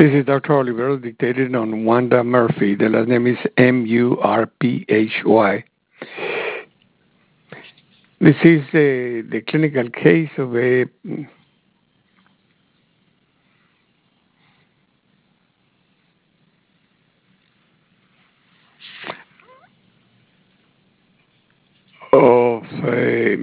This is Dr. Oliver, dictated on Wanda Murphy. The last name is Murphy. This is the clinical case of a of a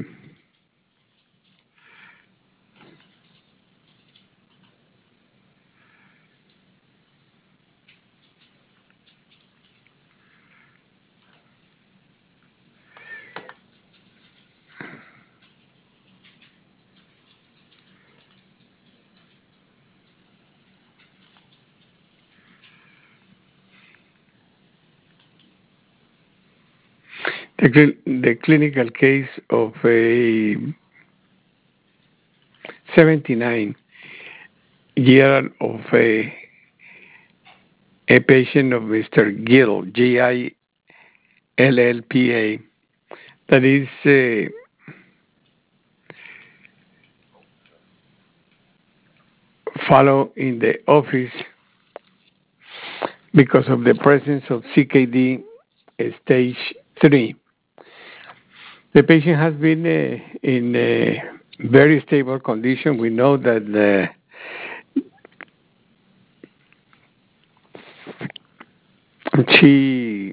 the clinical case of a 79-year of a patient of Mr. Gill, Gillpa, that is follow in the office because of the presence of CKD stage 3. The patient has been in a very stable condition. We know that she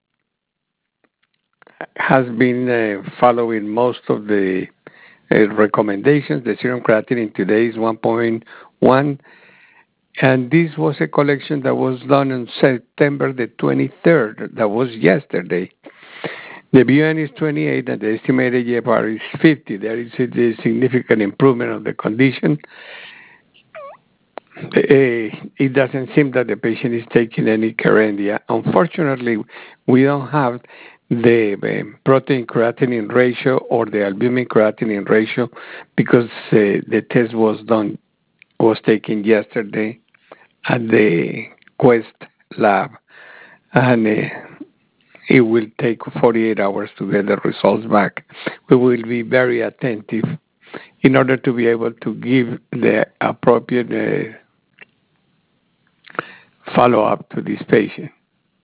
has been following most of the recommendations. The serum creatinine today is 1.1, and this was a collection that was done on September the 23rd. That was yesterday. The BUN is 28 and the estimated GFR is 50. There is a significant improvement of the condition. It doesn't seem that the patient is taking any Kerendia. Unfortunately, we don't have the protein creatinine ratio or the albumin creatinine ratio because the test was taken yesterday at the Quest lab, and it will take 48 hours to get the results back. We will be very attentive in order to be able to give the appropriate follow-up to this patient.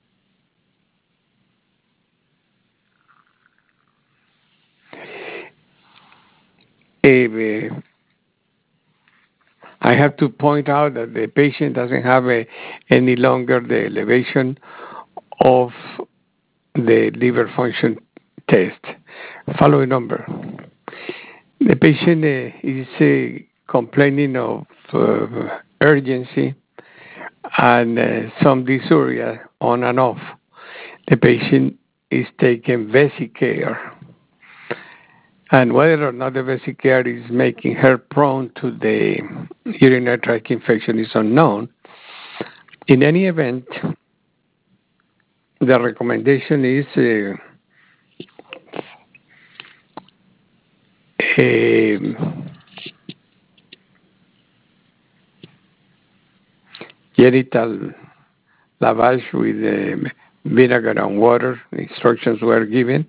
Uh, I have to point out that the patient doesn't have any longer the elevation of the liver function test. Following number. The patient is complaining of urgency and some dysuria on and off. The patient is taking Vesicare. And whether or not the Vesicare is making her prone to the urinary tract infection is unknown. In any event, the recommendation is a genital lavage with vinegar and water. Instructions were given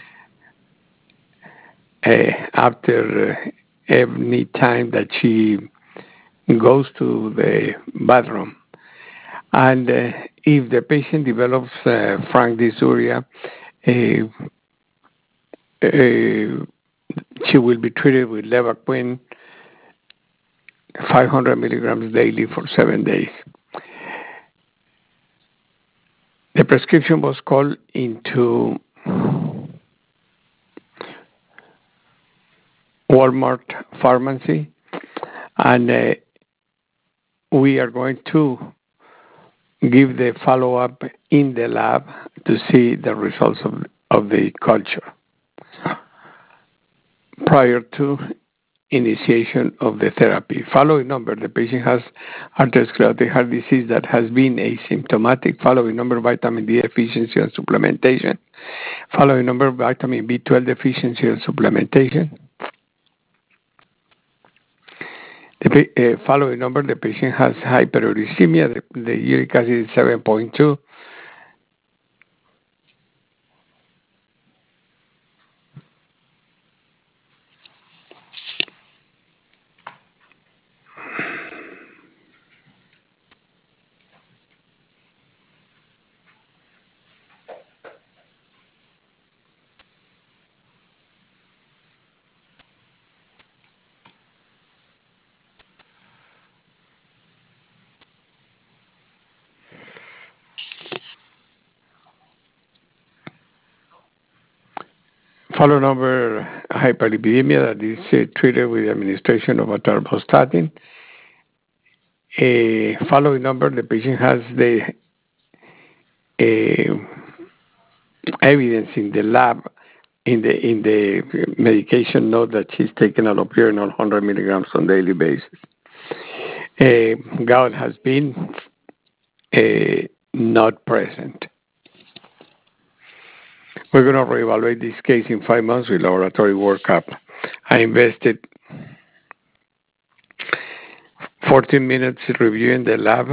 after any time that she goes to the bathroom. And if the patient develops frank dysuria, she will be treated with Levaquin 500 milligrams daily for 7 days. The prescription was called into Walmart pharmacy, and we are going to give the follow-up in the lab to see the results of the culture prior to initiation of the therapy. Following number, the patient has atherosclerotic heart disease that has been asymptomatic. Following number, vitamin D deficiency and supplementation. Following number, vitamin B12 deficiency and supplementation. The following number, the patient has hyperuricemia. The uric acid is 7.2. Follow number hyperlipidemia that is treated with administration of atorvastatin. Following number, the patient has the evidence in the lab in the medication note that she's taking allopurinol 100 milligrams on daily basis. Gout has been not present. We're going to reevaluate this case in 5 months with laboratory workup. I invested 14 minutes reviewing the lab.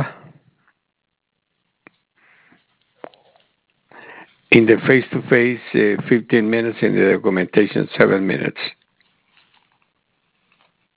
In the face-to-face, 15 minutes. In the documentation, 7 minutes.